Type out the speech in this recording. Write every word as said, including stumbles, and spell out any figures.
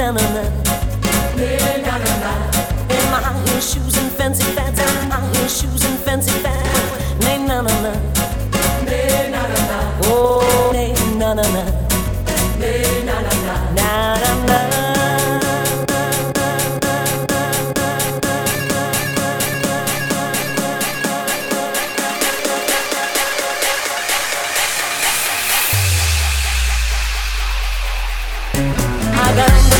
na na na, na na na. In my high heel shoes and fancy fads, and high heel shoes and fancy fads. Nay na na na, nay na na na. Oh, nay na na na, nay na na na, na na na. I got